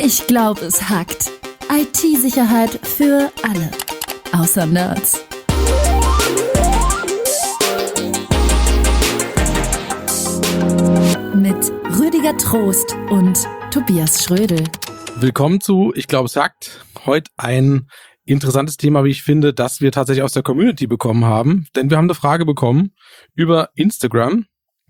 Ich glaube, es hackt. IT-Sicherheit für alle. Außer Nerds. Mit Rüdiger Trost und Tobias Schrödel. Willkommen zu Ich glaube, es hackt. Heute ein interessantes Thema, wie ich finde, das wir tatsächlich aus der Community bekommen haben. Denn wir haben eine Frage bekommen über Instagram.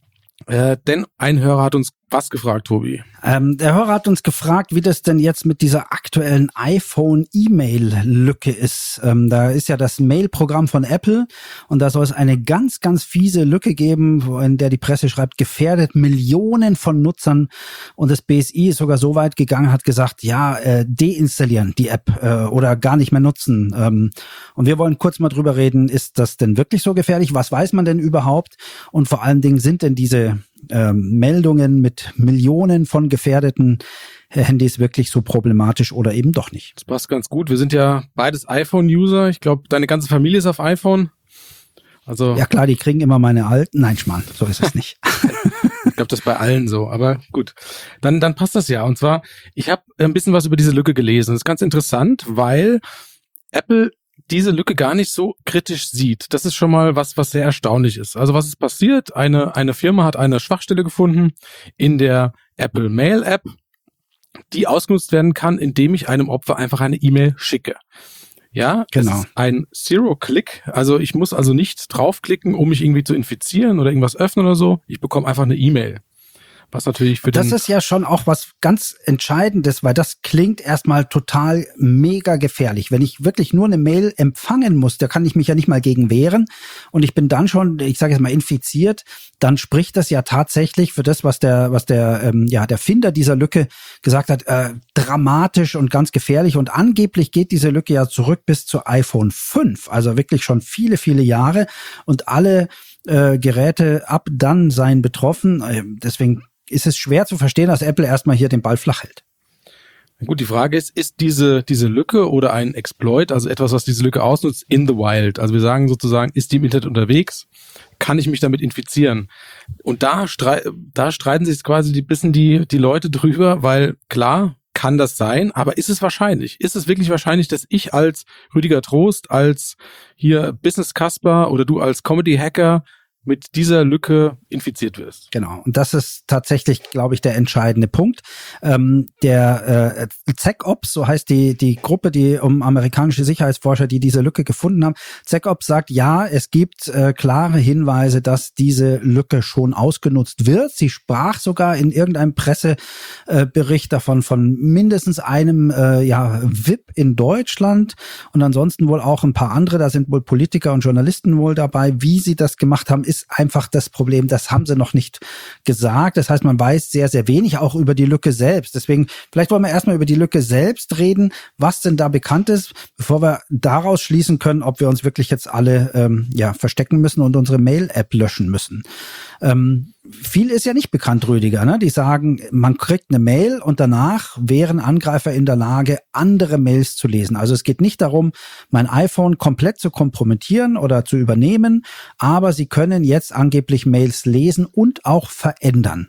Denn ein Hörer hat uns was gefragt, Tobi? Der Hörer hat uns gefragt, wie das denn jetzt mit dieser aktuellen iPhone-E-Mail-Lücke ist. Da ist ja das Mail-Programm von Apple und da soll es eine ganz, ganz fiese Lücke geben, in der die Presse schreibt, gefährdet Millionen von Nutzern. Und das BSI ist sogar so weit gegangen, hat gesagt, ja, deinstallieren die App oder gar nicht mehr nutzen. Und wir wollen kurz mal drüber reden, ist das denn wirklich so gefährlich? Was weiß man denn überhaupt? Und vor allen Dingen, sind denn diese Meldungen mit Millionen von gefährdeten Handys wirklich so problematisch oder eben doch nicht? Das passt ganz gut. Wir sind ja beides iPhone-User. Ich glaube, deine ganze Familie ist auf iPhone. Also ja klar, die kriegen immer meine alten. Nein, Schmarrn, so ist es nicht. Ich glaube, das ist bei allen so, aber gut. Dann passt das ja. Und zwar, ich habe ein bisschen was über diese Lücke gelesen. Das ist ganz interessant, weil Apple diese Lücke gar nicht so kritisch sieht. Das ist schon mal was sehr erstaunlich ist. Also was ist passiert? Eine Firma hat eine Schwachstelle gefunden in der Apple Mail App, die ausgenutzt werden kann, indem ich einem Opfer einfach eine E-Mail schicke. Ja, genau. Es ist ein Zero-Click. Also ich muss also nicht draufklicken, um mich irgendwie zu infizieren oder irgendwas öffnen oder so. Ich bekomme einfach eine E-Mail. Was natürlich für das ist ja schon auch was ganz Entscheidendes, weil das klingt erstmal total mega gefährlich. Wenn ich wirklich nur eine Mail empfangen muss, da kann ich mich ja nicht mal gegen wehren und ich bin dann schon, ich sage jetzt mal, infiziert, dann spricht das ja tatsächlich für das, was der Finder dieser Lücke gesagt hat, dramatisch und ganz gefährlich. Und angeblich geht diese Lücke ja zurück bis zu iPhone 5, also wirklich schon viele, viele Jahre und alle Geräte ab dann seien betroffen. Deswegen ist es schwer zu verstehen, dass Apple erstmal hier den Ball flach hält. Gut, die Frage ist diese Lücke oder ein Exploit, also etwas, was diese Lücke ausnutzt, in the wild? Also wir sagen sozusagen, ist die im Internet unterwegs? Kann ich mich damit infizieren? Und da streiten sich quasi die Leute drüber, weil klar, kann das sein, aber ist es wahrscheinlich? Ist es wirklich wahrscheinlich, dass ich als Rüdiger Trost, als hier Business Kasper oder du als Comedy Hacker mit dieser Lücke infiziert wirst? Genau. Und das ist tatsächlich, glaube ich, der entscheidende Punkt. Der ZecOps, so heißt die Gruppe, die amerikanische Sicherheitsforscher, die diese Lücke gefunden haben. ZecOps sagt, ja, es gibt klare Hinweise, dass diese Lücke schon ausgenutzt wird. Sie sprach sogar in irgendeinem Pressebericht davon von mindestens einem VIP in Deutschland und ansonsten wohl auch ein paar andere. Da sind wohl Politiker und Journalisten wohl dabei. Wie sie das gemacht haben, ist einfach das Problem, das haben sie noch nicht gesagt. Das heißt, man weiß sehr, sehr wenig auch über die Lücke selbst. Deswegen, vielleicht wollen wir erstmal über die Lücke selbst reden, was denn da bekannt ist, bevor wir daraus schließen können, ob wir uns wirklich jetzt alle verstecken müssen und unsere Mail-App löschen müssen. Viel ist ja nicht bekannt, Rüdiger, ne? Die sagen, man kriegt eine Mail und danach wären Angreifer in der Lage, andere Mails zu lesen. Also es geht nicht darum, mein iPhone komplett zu kompromittieren oder zu übernehmen, aber sie können jetzt angeblich Mails lesen und auch verändern.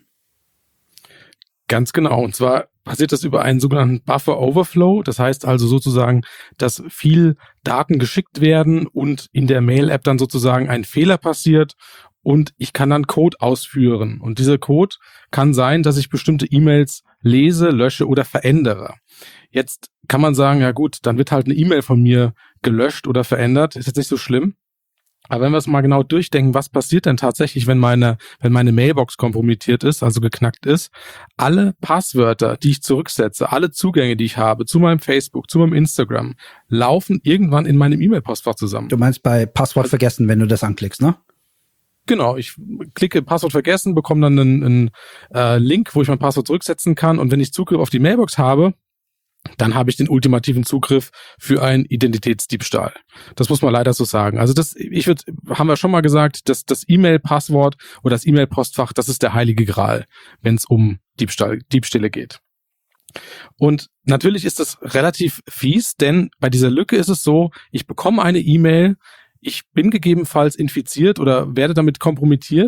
Ganz genau. Und zwar passiert das über einen sogenannten Buffer Overflow. Das heißt also sozusagen, dass viel Daten geschickt werden und in der Mail-App dann sozusagen ein Fehler passiert und ich kann dann Code ausführen. Und dieser Code kann sein, dass ich bestimmte E-Mails lese, lösche oder verändere. Jetzt kann man sagen, ja gut, dann wird halt eine E-Mail von mir gelöscht oder verändert. Ist jetzt nicht so schlimm. Aber wenn wir es mal genau durchdenken, was passiert denn tatsächlich, wenn meine Mailbox kompromittiert ist, also geknackt ist? Alle Passwörter, die ich zurücksetze, alle Zugänge, die ich habe zu meinem Facebook, zu meinem Instagram, laufen irgendwann in meinem E-Mail-Postfach zusammen. Du meinst bei Passwort vergessen, wenn du das anklickst, ne? Genau, ich klicke Passwort vergessen, bekomme dann einen Link, wo ich mein Passwort zurücksetzen kann und wenn ich Zugriff auf die Mailbox habe, dann habe ich den ultimativen Zugriff für einen Identitätsdiebstahl. Das muss man leider so sagen. Also haben wir schon mal gesagt, dass das E-Mail-Passwort oder das E-Mail-Postfach, das ist der heilige Gral, wenn es um Diebstähle geht. Und natürlich ist das relativ fies, denn bei dieser Lücke ist es so, ich bekomme eine E-Mail, ich bin gegebenenfalls infiziert oder werde damit kompromittiert,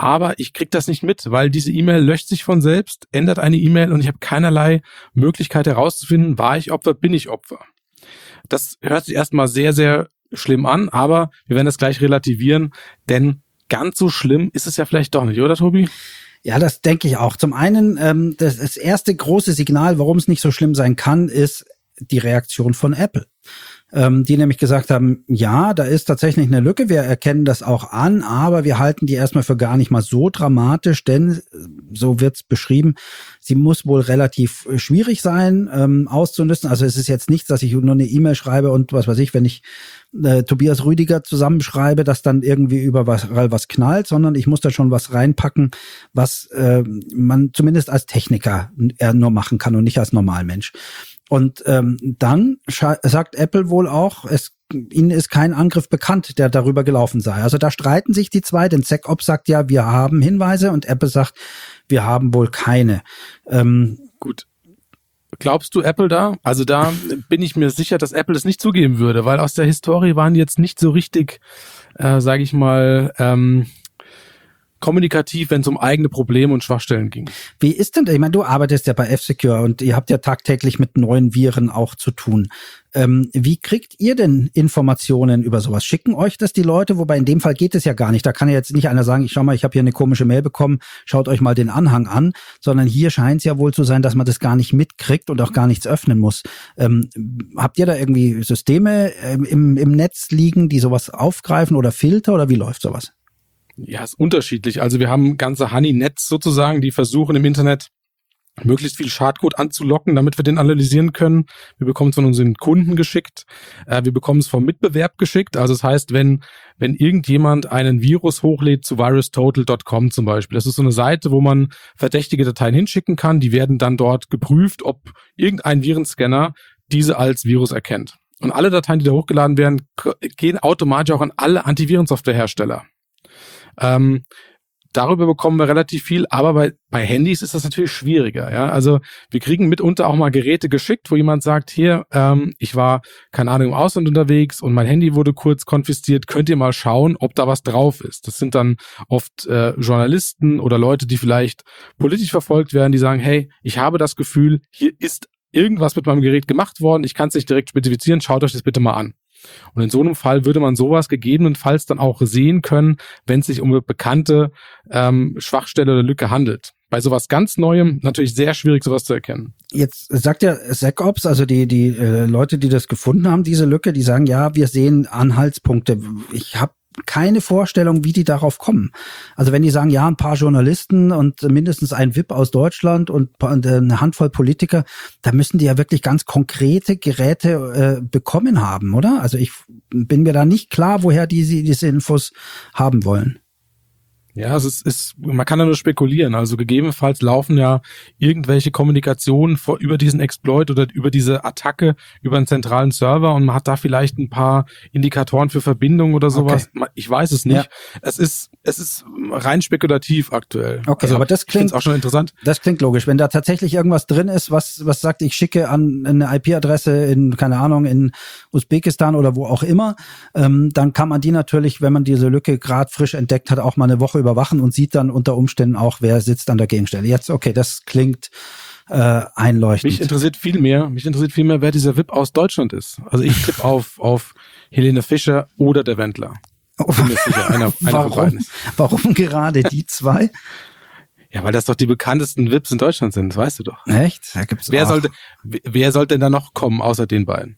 aber ich krieg das nicht mit, weil diese E-Mail löscht sich von selbst, ändert eine E-Mail und ich habe keinerlei Möglichkeit herauszufinden, war ich Opfer, bin ich Opfer. Das hört sich erstmal sehr, sehr schlimm an, aber wir werden das gleich relativieren, denn ganz so schlimm ist es ja vielleicht doch nicht, oder Tobi? Ja, das denke ich auch. Zum einen, das erste große Signal, warum es nicht so schlimm sein kann, ist die Reaktion von Apple. Die nämlich gesagt haben, ja, da ist tatsächlich eine Lücke, wir erkennen das auch an, aber wir halten die erstmal für gar nicht mal so dramatisch, denn, so wird's beschrieben, sie muss wohl relativ schwierig sein, auszunützen. Also es ist jetzt nichts, dass ich nur eine E-Mail schreibe und was weiß ich, wenn ich Tobias Rüdiger zusammenschreibe, dass dann irgendwie überall was knallt, sondern ich muss da schon was reinpacken, was man zumindest als Techniker eher nur machen kann und nicht als Normalmensch. Und dann sagt Apple wohl auch, ihnen ist kein Angriff bekannt, der darüber gelaufen sei. Also da streiten sich die zwei, denn SecOps sagt ja, wir haben Hinweise und Apple sagt, wir haben wohl keine. Gut. Glaubst du Apple da? Also da bin ich mir sicher, dass Apple es nicht zugeben würde, weil aus der Historie waren die jetzt nicht so richtig, sage ich mal, kommunikativ, wenn es um eigene Probleme und Schwachstellen ging. Wie ist denn, ich meine, du arbeitest ja bei F-Secure und ihr habt ja tagtäglich mit neuen Viren auch zu tun. Wie kriegt ihr denn Informationen über sowas? Schicken euch das die Leute? Wobei in dem Fall geht es ja gar nicht. Da kann ja jetzt nicht einer sagen, ich habe hier eine komische Mail bekommen, schaut euch mal den Anhang an, sondern hier scheint es ja wohl zu sein, dass man das gar nicht mitkriegt und auch gar nichts öffnen muss. Habt ihr da irgendwie Systeme im Netz liegen, die sowas aufgreifen oder Filter oder wie läuft sowas? Ja, ist unterschiedlich. Also wir haben ganze Honey-Netz sozusagen, die versuchen im Internet möglichst viel Schadcode anzulocken, damit wir den analysieren können. Wir bekommen es von unseren Kunden geschickt. Wir bekommen es vom Mitbewerb geschickt. Also das heißt, wenn irgendjemand einen Virus hochlädt zu virustotal.com zum Beispiel, das ist so eine Seite, wo man verdächtige Dateien hinschicken kann. Die werden dann dort geprüft, ob irgendein Virenscanner diese als Virus erkennt. Und alle Dateien, die da hochgeladen werden, gehen automatisch auch an alle Antivirensoftwarehersteller. Darüber bekommen wir relativ viel, aber bei Handys ist das natürlich schwieriger. Ja, also wir kriegen mitunter auch mal Geräte geschickt, wo jemand sagt, hier, ich war, keine Ahnung, im Ausland unterwegs und mein Handy wurde kurz konfisziert, könnt ihr mal schauen, ob da was drauf ist. Das sind dann oft Journalisten oder Leute, die vielleicht politisch verfolgt werden, die sagen, hey, ich habe das Gefühl, hier ist irgendwas mit meinem Gerät gemacht worden, ich kann es nicht direkt spezifizieren, schaut euch das bitte mal an. Und in so einem Fall würde man sowas gegebenenfalls dann auch sehen können, wenn es sich um eine bekannte Schwachstelle oder Lücke handelt. Bei sowas ganz Neuem natürlich sehr schwierig, sowas zu erkennen. Jetzt sagt ja SecOps, also die Leute, die das gefunden haben, diese Lücke, die sagen, ja, wir sehen Anhaltspunkte. Ich habe keine Vorstellung, wie die darauf kommen. Also wenn die sagen, ja, ein paar Journalisten und mindestens ein VIP aus Deutschland und eine Handvoll Politiker, da müssen die ja wirklich ganz konkrete Geräte bekommen haben, oder? Also ich bin mir da nicht klar, woher diese Infos haben wollen. Ja, man kann da nur spekulieren. Also gegebenenfalls laufen ja irgendwelche Kommunikationen über diesen Exploit oder über diese Attacke über einen zentralen Server und man hat da vielleicht ein paar Indikatoren für Verbindungen oder sowas. Okay. Ich weiß es nicht. Ja. Es ist rein spekulativ aktuell. Okay, also, aber das klingt auch schon interessant. Das klingt logisch. Wenn da tatsächlich irgendwas drin ist, was sagt, ich schicke an eine IP-Adresse in, keine Ahnung, in Usbekistan oder wo auch immer, dann kann man die natürlich, wenn man diese Lücke gerade frisch entdeckt hat, auch mal eine Woche überwachen und sieht dann unter Umständen auch, wer sitzt an der Gegenstelle. Jetzt, okay, das klingt einleuchtend. Mich interessiert viel mehr, wer dieser VIP aus Deutschland ist. Also ich tippe auf Helene Fischer oder der Wendler. Bin mir sicher, einer von beiden ist. Warum gerade die zwei? Ja, weil das doch die bekanntesten VIPs in Deutschland sind, das weißt du doch. Echt? Da gibt's wer sollte denn da noch kommen, außer den beiden?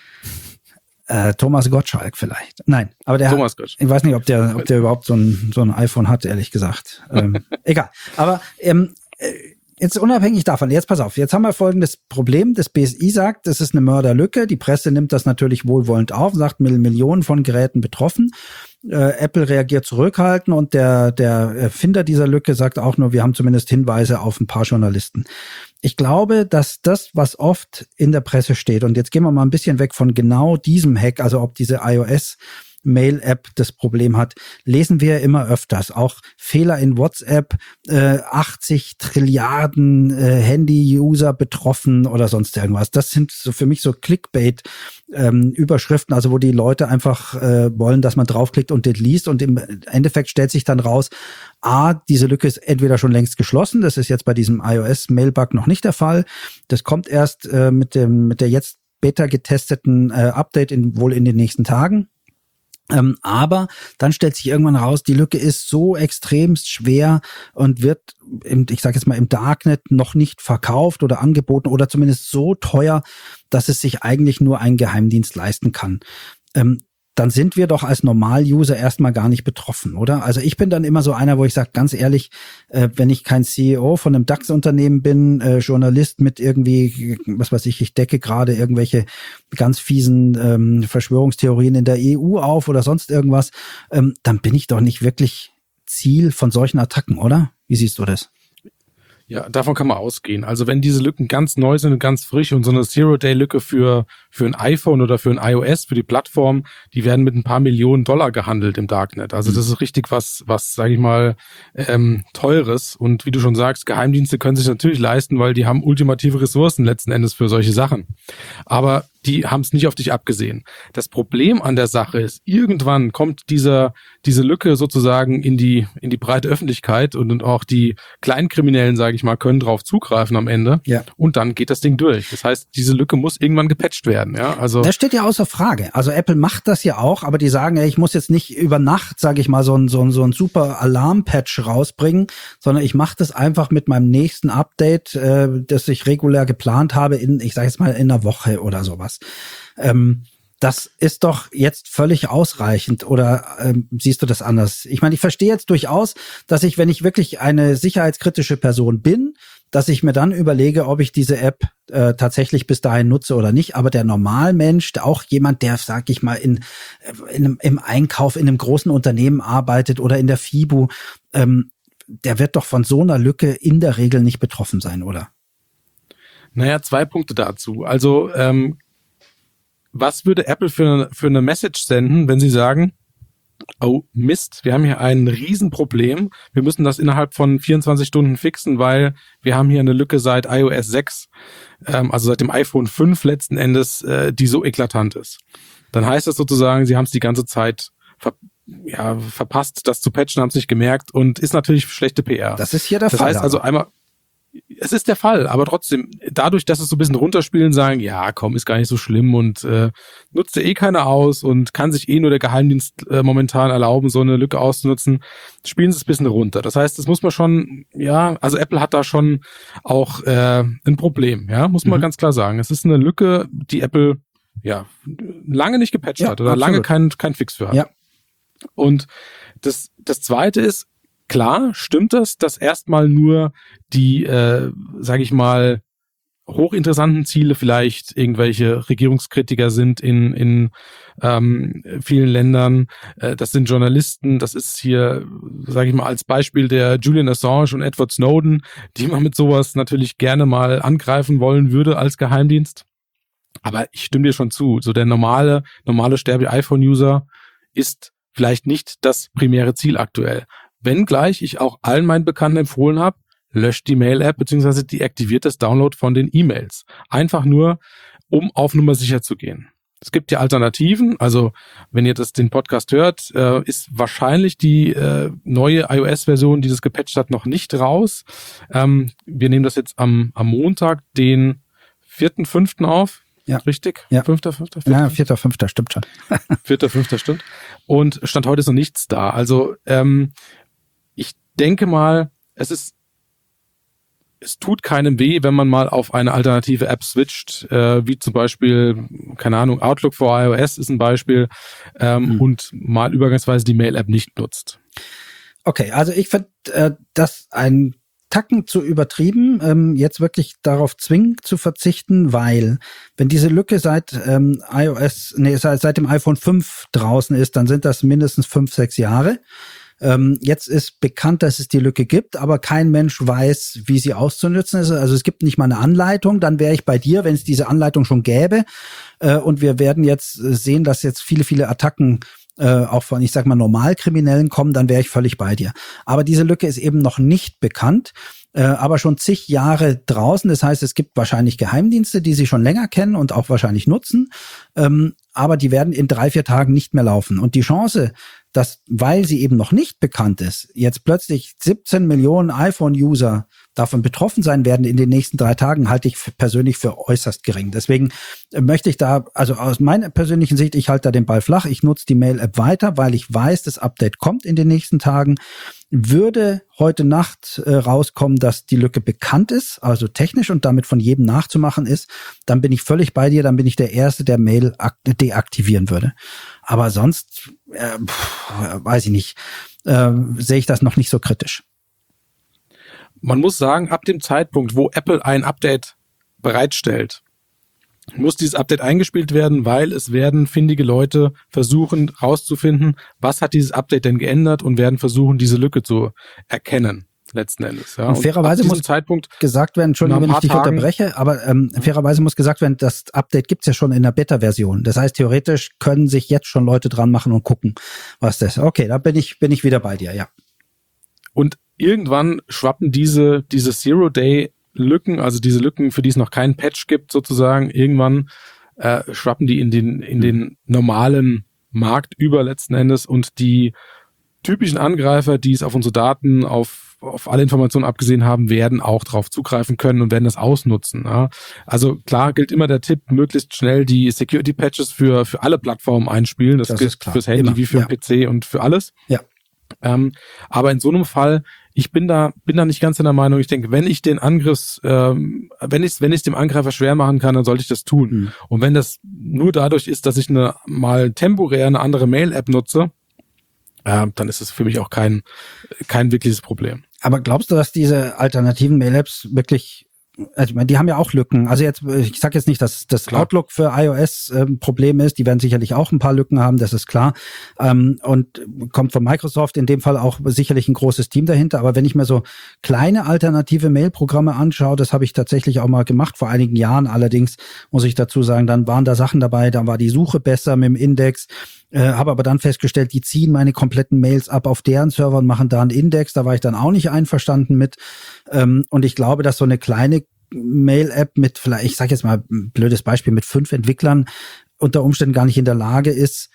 Thomas Gottschalk vielleicht. Nein, aber Thomas Gottschalk. Ich weiß nicht, ob der überhaupt so ein iPhone hat, ehrlich gesagt. Egal. Aber jetzt unabhängig davon, jetzt pass auf, jetzt haben wir folgendes Problem. Das BSI sagt, das ist eine Mörderlücke. Die Presse nimmt das natürlich wohlwollend auf, sagt Millionen von Geräten betroffen. Apple reagiert zurückhaltend und der Erfinder dieser Lücke sagt auch nur, wir haben zumindest Hinweise auf ein paar Journalisten. Ich glaube, dass das, was oft in der Presse steht, und jetzt gehen wir mal ein bisschen weg von genau diesem Hack, also ob diese iOS Mail-App das Problem hat, lesen wir immer öfters. Auch Fehler in WhatsApp, 80 Trilliarden Handy-User betroffen oder sonst irgendwas. Das sind so für mich so Clickbait-Überschriften, also wo die Leute einfach wollen, dass man draufklickt und das liest, und im Endeffekt stellt sich dann raus, diese Lücke ist entweder schon längst geschlossen, das ist jetzt bei diesem iOS-Mail-Bug noch nicht der Fall. Das kommt erst mit der jetzt beta getesteten Update wohl in den nächsten Tagen. Aber dann stellt sich irgendwann raus, die Lücke ist so extremst schwer und wird ich sage jetzt mal im Darknet noch nicht verkauft oder angeboten oder zumindest so teuer, dass es sich eigentlich nur ein Geheimdienst leisten kann. Dann sind wir doch als Normal-User erstmal gar nicht betroffen, oder? Also ich bin dann immer so einer, wo ich sage, ganz ehrlich, wenn ich kein CEO von einem DAX-Unternehmen bin, Journalist mit irgendwie, was weiß ich decke gerade irgendwelche ganz fiesen Verschwörungstheorien in der EU auf oder sonst irgendwas, dann bin ich doch nicht wirklich Ziel von solchen Attacken, oder? Wie siehst du das? Ja, davon kann man ausgehen. Also wenn diese Lücken ganz neu sind und ganz frisch und so eine Zero-Day-Lücke für ein iPhone oder für ein iOS, für die Plattform, die werden mit ein paar Millionen $, gehandelt im Darknet. Also das ist richtig was sage ich mal, Teures. Und wie du schon sagst, Geheimdienste können sich natürlich leisten, weil die haben ultimative Ressourcen letzten Endes für solche Sachen. Aber die haben es nicht auf dich abgesehen. Das Problem an der Sache ist, irgendwann kommt diese Lücke sozusagen in die breite Öffentlichkeit und auch die Kleinkriminellen, sage ich mal, können drauf zugreifen am Ende. Ja. Und dann geht das Ding durch. Das heißt, diese Lücke muss irgendwann gepatcht werden. Ja, also das steht ja außer Frage. Also Apple macht das ja auch, aber die sagen, ich muss jetzt nicht über Nacht, sage ich mal, so ein super Alarm-Patch rausbringen, sondern ich mache das einfach mit meinem nächsten Update, das ich regulär geplant habe, ich sage jetzt mal in einer Woche oder sowas. Das ist doch jetzt völlig ausreichend, oder siehst du das anders? Ich meine, ich verstehe jetzt durchaus, dass wenn ich wirklich eine sicherheitskritische Person bin, dass ich mir dann überlege, ob ich diese App tatsächlich bis dahin nutze oder nicht. Aber der Normalmensch, auch jemand, der, sag ich mal, im Einkauf in einem großen Unternehmen arbeitet oder in der FIBU, der wird doch von so einer Lücke in der Regel nicht betroffen sein, oder? Naja, 2 Punkte dazu. Also was würde Apple für eine Message senden, wenn sie sagen, oh Mist, wir haben hier ein Riesenproblem, wir müssen das innerhalb von 24 Stunden fixen, weil wir haben hier eine Lücke seit iOS 6, also seit dem iPhone 5 letzten Endes, die so eklatant ist. Dann heißt das sozusagen, sie haben es die ganze Zeit verpasst, das zu patchen, haben es nicht gemerkt und ist natürlich schlechte PR. Das ist hier der Fall. Das heißt also einmal, es ist der Fall, aber trotzdem, dadurch, dass es so ein bisschen runterspielen, sagen, ja, komm, ist gar nicht so schlimm und nutzt ja keiner aus und kann sich nur der Geheimdienst momentan erlauben, so eine Lücke auszunutzen, spielen sie es ein bisschen runter. Das heißt, das muss man schon, also Apple hat da schon auch ein Problem, muss man ganz klar sagen. Es ist eine Lücke, die Apple lange nicht gepatcht hat oder absolut. Lange kein Fix für hat. Ja. Und das Zweite ist, klar, stimmt das, dass erstmal nur die, sage ich mal, hochinteressanten Ziele vielleicht irgendwelche Regierungskritiker sind in vielen Ländern. Das sind Journalisten, das ist hier, sage ich mal, als Beispiel der Julian Assange und Edward Snowden, die man mit sowas natürlich gerne mal angreifen wollen würde als Geheimdienst. Aber ich stimme dir schon zu, so der normale Sterbe-iPhone-User ist vielleicht nicht das primäre Ziel aktuell. Wenngleich ich auch allen meinen Bekannten empfohlen habe, löscht die Mail-App bzw. deaktiviert das Download von den E-Mails. Einfach nur, um auf Nummer sicher zu gehen. Es gibt ja Alternativen, also wenn ihr den Podcast hört, ist wahrscheinlich die neue iOS-Version, die das gepatcht hat, noch nicht raus. Wir nehmen das jetzt am Montag, den 4.5. auf. Ja. Richtig? Ja. 5.5. Ja, 4.5. stimmt schon. 4.5. stimmt. Und Stand heute ist noch nichts da. Also ich denke mal, es tut keinem weh, wenn man mal auf eine alternative App switcht, wie zum Beispiel, keine Ahnung, Outlook for iOS ist ein Beispiel, und mal übergangsweise die Mail-App nicht nutzt. Okay, also ich finde das ein Tacken zu übertrieben, jetzt wirklich darauf zwingend zu verzichten, weil wenn diese Lücke seit dem iPhone 5 draußen ist, dann sind das mindestens 5-6 Jahre. Jetzt ist bekannt, dass es die Lücke gibt, aber kein Mensch weiß, wie sie auszunutzen ist. Also es gibt nicht mal eine Anleitung. Dann wäre ich bei dir, wenn es diese Anleitung schon gäbe. Und wir werden jetzt sehen, dass jetzt viele Attacken auch von, ich sag mal, Normalkriminellen kommen, dann wäre ich völlig bei dir. Aber diese Lücke ist eben noch nicht bekannt, aber schon zig Jahre draußen. Das heißt, es gibt wahrscheinlich Geheimdienste, die sie schon länger kennen und auch wahrscheinlich nutzen, aber die werden in 3-4 Tagen nicht mehr laufen. Und die Chance, dass, weil sie eben noch nicht bekannt ist, jetzt plötzlich 17 Millionen iPhone-User davon betroffen sein werden in den nächsten 3 Tagen, halte ich persönlich für äußerst gering. Deswegen möchte ich da, also aus meiner persönlichen Sicht, ich halte da den Ball flach. Ich nutze die Mail-App weiter, weil ich weiß, das Update kommt in den nächsten Tagen. Würde heute Nacht rauskommen, dass die Lücke bekannt ist, also technisch und damit von jedem nachzumachen ist, dann bin ich völlig bei dir, dann bin ich der Erste, der Mail deaktivieren würde. Aber sonst, weiß ich nicht, sehe ich das noch nicht so kritisch. Man muss sagen, ab dem Zeitpunkt, wo Apple ein Update bereitstellt, muss dieses Update eingespielt werden, weil es werden findige Leute versuchen rauszufinden, was hat dieses Update denn geändert und werden versuchen, diese Lücke zu erkennen, letzten Endes. Ja. Und fairerweise muss gesagt werden, Entschuldigung, wenn ich dich unterbreche, aber fairerweise muss gesagt werden, das Update gibt's ja schon in der Beta-Version. Das heißt, theoretisch können sich jetzt schon Leute dran machen und gucken, was das ist. Okay, da bin ich wieder bei dir, ja. Und irgendwann schwappen diese Zero-Day-Lücken, also diese Lücken, für die es noch keinen Patch gibt sozusagen, irgendwann schwappen die in den normalen Markt über letzten Endes und die typischen Angreifer, die es auf unsere Daten, auf alle Informationen abgesehen haben, werden auch darauf zugreifen können und werden das ausnutzen. Ja. Also klar gilt immer der Tipp, möglichst schnell die Security-Patches für alle Plattformen einspielen. Das gilt fürs Handy immer, wie für den PC und für alles. Ja. Aber in so einem Fall, ich bin da nicht ganz in der Meinung. Ich denke, wenn ich den wenn ich es dem Angreifer schwer machen kann, dann sollte ich das tun. Mhm. Und wenn das nur dadurch ist, dass ich mal temporär eine andere Mail-App nutze, dann ist es für mich auch kein wirkliches Problem. Aber glaubst du, dass diese alternativen Mail-Apps wirklich, also ich meine, die haben ja auch Lücken. Also jetzt, ich sage jetzt nicht, dass das Outlook für iOS Problem ist. Die werden sicherlich auch ein paar Lücken haben, das ist klar. Und kommt von Microsoft in dem Fall auch sicherlich ein großes Team dahinter. Aber wenn ich mir so kleine alternative Mail-Programme anschaue, das habe ich tatsächlich auch mal gemacht, vor einigen Jahren allerdings, muss ich dazu sagen, dann waren da Sachen dabei, da war die Suche besser mit dem Index. Habe aber dann festgestellt, die ziehen meine kompletten Mails ab auf deren Server und machen da einen Index. Da war ich dann auch nicht einverstanden mit. Und ich glaube, dass so eine kleine Mail-App mit vielleicht, ich sage jetzt mal ein blödes Beispiel, mit 5 Entwicklern unter Umständen gar nicht in der Lage ist,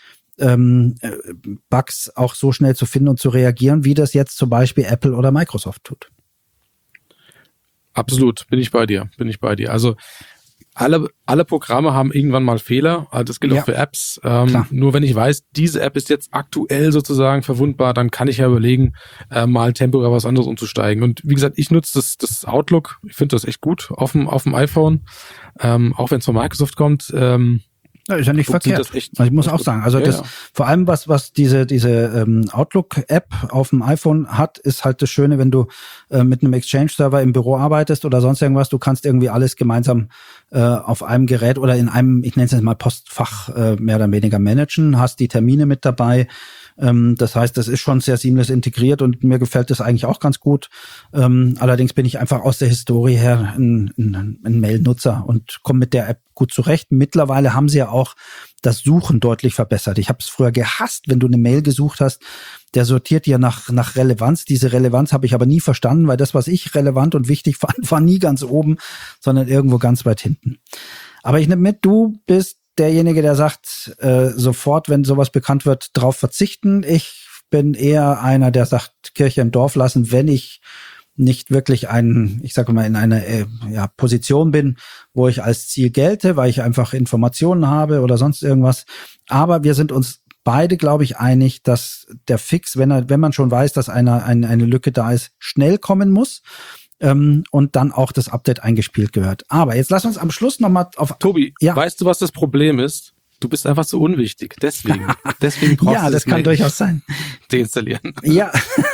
Bugs auch so schnell zu finden und zu reagieren, wie das jetzt zum Beispiel Apple oder Microsoft tut. Absolut, bin ich bei dir. Also alle Programme haben irgendwann mal Fehler, das gilt auch für Apps. Nur wenn ich weiß, diese App ist jetzt aktuell sozusagen verwundbar, dann kann ich ja überlegen, mal temporär was anderes umzusteigen. Und wie gesagt, ich nutze das Outlook, ich finde das echt gut auf dem iPhone, auch wenn es von Microsoft kommt. Ja, ist ja nicht verkehrt. Also ich muss auch sagen, also vor allem was diese Outlook-App auf dem iPhone hat, ist halt das Schöne, wenn du mit einem Exchange-Server im Büro arbeitest oder sonst irgendwas, du kannst irgendwie alles gemeinsam auf einem Gerät oder in einem, ich nenne es jetzt mal Postfach mehr oder weniger managen, hast die Termine mit dabei. Das heißt, das ist schon sehr seamless integriert und mir gefällt das eigentlich auch ganz gut. Allerdings bin ich einfach aus der Historie her ein Mail-Nutzer und komme mit der App gut zurecht. Mittlerweile haben sie ja auch das Suchen deutlich verbessert. Ich habe es früher gehasst, wenn du eine Mail gesucht hast, der sortiert ja nach Relevanz. Diese Relevanz habe ich aber nie verstanden, weil das, was ich relevant und wichtig fand, war nie ganz oben, sondern irgendwo ganz weit hinten. Aber ich nehme mit, du bist derjenige, der sagt, sofort, wenn sowas bekannt wird, drauf verzichten. Ich bin eher einer, der sagt, Kirche im Dorf lassen, wenn ich nicht wirklich ich sage mal, in einer Position bin, wo ich als Ziel gelte, weil ich einfach Informationen habe oder sonst irgendwas. Aber wir sind uns beide, glaube ich, einig, dass der Fix, wenn man schon weiß, dass eine Lücke da ist, schnell kommen muss. Und dann auch das Update eingespielt gehört. Aber jetzt lass uns am Schluss nochmal auf... Tobi, weißt du, was das Problem ist? Du bist einfach so unwichtig. Deswegen brauchst du das kann durchaus sein. Deinstallieren. Ja,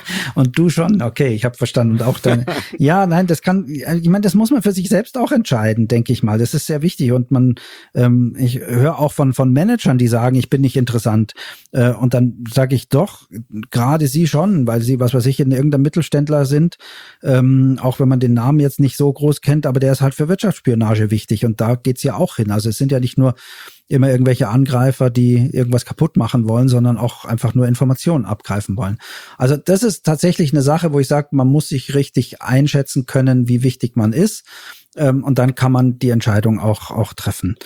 Und du schon? Okay, ich habe verstanden. Und auch deine. Ja, nein, das muss man für sich selbst auch entscheiden, denke ich mal. Das ist sehr wichtig. Und ich höre auch von Managern, die sagen, ich bin nicht interessant. Und dann sage ich doch, gerade sie schon, weil sie, was weiß ich, in irgendeinem Mittelständler sind, auch wenn man den Namen jetzt nicht so groß kennt, aber der ist halt für Wirtschaftsspionage wichtig. Und da geht's ja auch hin. Also es sind ja nicht nur immer irgendwelche Angreifer, die irgendwas kaputt machen wollen, sondern auch einfach nur Informationen abgreifen wollen. Also das ist tatsächlich eine Sache, wo ich sage, man muss sich richtig einschätzen können, wie wichtig man ist. Und dann kann man die Entscheidung auch treffen.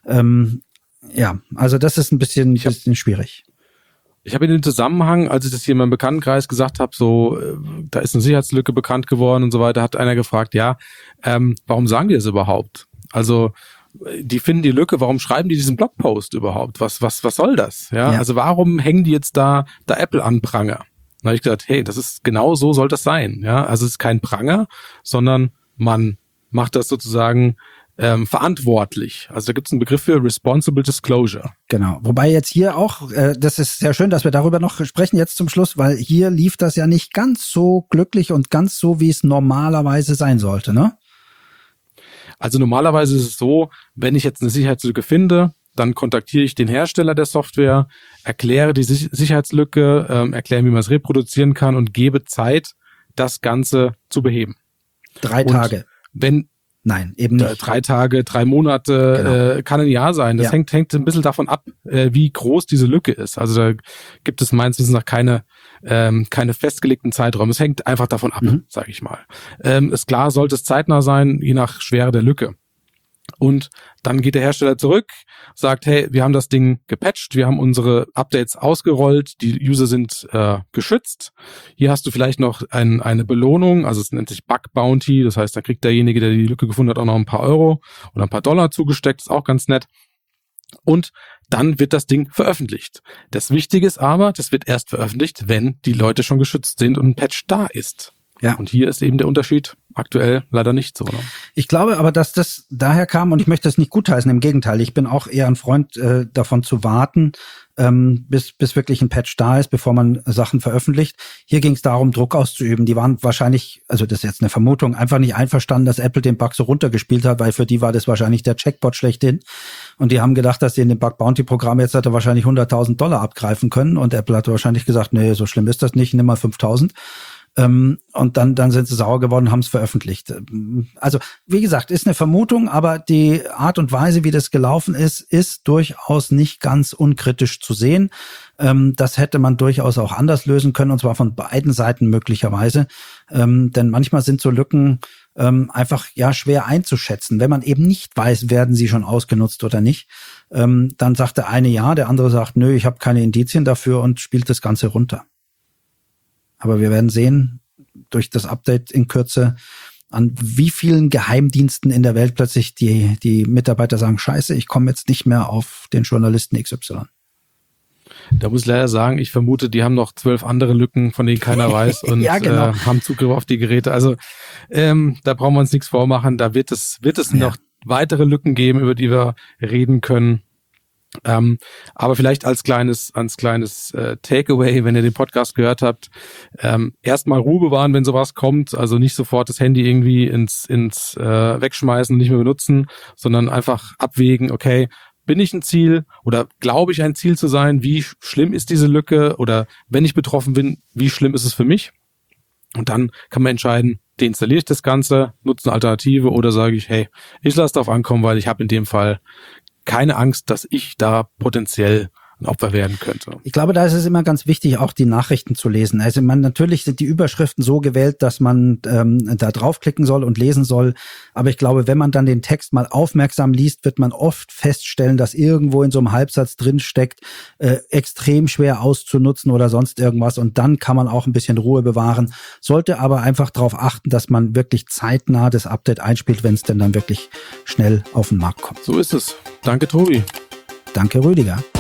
Ja, also das ist ein bisschen schwierig. Ich habe in dem Zusammenhang, als ich das hier in meinem Bekanntenkreis gesagt habe, so, da ist eine Sicherheitslücke bekannt geworden und so weiter, hat einer gefragt, warum sagen die das überhaupt? Also, die finden die Lücke, warum schreiben die diesen Blogpost überhaupt? Was soll das? Ja, also warum hängen die jetzt da Apple an Pranger? Dann habe ich gesagt, hey, das ist genau so soll das sein. Ja, also es ist kein Pranger, sondern man macht das sozusagen verantwortlich. Also da gibt es einen Begriff für Responsible Disclosure. Genau. Wobei jetzt hier auch, das ist sehr schön, dass wir darüber noch sprechen jetzt zum Schluss, weil hier lief das ja nicht ganz so glücklich und ganz so, wie es normalerweise sein sollte, ne? Also normalerweise ist es so, wenn ich jetzt eine Sicherheitslücke finde, dann kontaktiere ich den Hersteller der Software, erkläre die Sicherheitslücke, erkläre, wie man es reproduzieren kann und gebe Zeit, das Ganze zu beheben. 3 Tage. Nein, eben nicht. 3 Tage, 3 Monate, genau. Kann ein Jahr sein. Das hängt ein bisschen davon ab, wie groß diese Lücke ist. Also da gibt es meines Wissens nach keine festgelegten Zeiträume. Es hängt einfach davon ab, sage ich mal. Ist klar, sollte es zeitnah sein, je nach Schwere der Lücke. Und dann geht der Hersteller zurück, sagt, hey, wir haben das Ding gepatcht, wir haben unsere Updates ausgerollt, die User sind geschützt. Hier hast du vielleicht noch eine Belohnung, also es nennt sich Bug Bounty, das heißt, da kriegt derjenige, der die Lücke gefunden hat, auch noch ein paar Euro oder ein paar Dollar zugesteckt, ist auch ganz nett. Und dann wird das Ding veröffentlicht. Das Wichtige ist aber, das wird erst veröffentlicht, wenn die Leute schon geschützt sind und ein Patch da ist. Ja. Und hier ist eben der Unterschied aktuell leider nicht so. Ne? Ich glaube aber, dass das daher kam, und ich möchte das nicht gutheißen, im Gegenteil, ich bin auch eher ein Freund davon zu warten, bis wirklich ein Patch da ist, bevor man Sachen veröffentlicht. Hier ging es darum, Druck auszuüben. Die waren wahrscheinlich, also das ist jetzt eine Vermutung, einfach nicht einverstanden, dass Apple den Bug so runtergespielt hat, weil für die war das wahrscheinlich der Checkpot schlechthin. Und die haben gedacht, dass sie in dem Bug Bounty Programm jetzt hätte wahrscheinlich $100.000 abgreifen können. Und Apple hatte wahrscheinlich gesagt, nee, so schlimm ist das nicht, nimm mal 5.000. Und dann sind sie sauer geworden und haben es veröffentlicht. Also, wie gesagt, ist eine Vermutung, aber die Art und Weise, wie das gelaufen ist durchaus nicht ganz unkritisch zu sehen. Das hätte man durchaus auch anders lösen können, und zwar von beiden Seiten möglicherweise. Denn manchmal sind so Lücken einfach schwer einzuschätzen. Wenn man eben nicht weiß, werden sie schon ausgenutzt oder nicht, dann sagt der eine ja, der andere sagt, nö, ich habe keine Indizien dafür und spielt das Ganze runter. Aber wir werden sehen, durch das Update in Kürze, an wie vielen Geheimdiensten in der Welt plötzlich die Mitarbeiter sagen, scheiße, ich komme jetzt nicht mehr auf den Journalisten XY. Da muss ich leider sagen, ich vermute, die haben noch 12 andere Lücken, von denen keiner weiß und genau. Haben Zugriff auf die Geräte. Also da brauchen wir uns nichts vormachen. Da wird es noch weitere Lücken geben, über die wir reden können. Aber vielleicht als kleines Takeaway, wenn ihr den Podcast gehört habt, erstmal Ruhe bewahren, wenn sowas kommt, also nicht sofort das Handy irgendwie ins wegschmeißen, nicht mehr benutzen, sondern einfach abwägen, okay, bin ich ein Ziel oder glaube ich ein Ziel zu sein, wie schlimm ist diese Lücke oder wenn ich betroffen bin, wie schlimm ist es für mich? Und dann kann man entscheiden, deinstalliere ich das Ganze, nutze eine Alternative oder sage ich, hey, ich lasse darauf ankommen, weil ich habe in dem Fall keine Angst, dass ich da potenziell ein Opfer werden könnte. Ich glaube, da ist es immer ganz wichtig, auch die Nachrichten zu lesen. Also natürlich sind die Überschriften so gewählt, dass man da draufklicken soll und lesen soll. Aber ich glaube, wenn man dann den Text mal aufmerksam liest, wird man oft feststellen, dass irgendwo in so einem Halbsatz drin steckt, extrem schwer auszunutzen oder sonst irgendwas. Und dann kann man auch ein bisschen Ruhe bewahren. Sollte aber einfach darauf achten, dass man wirklich zeitnah das Update einspielt, wenn es denn dann wirklich schnell auf den Markt kommt. So ist es. Danke, Tobi. Danke, Rüdiger.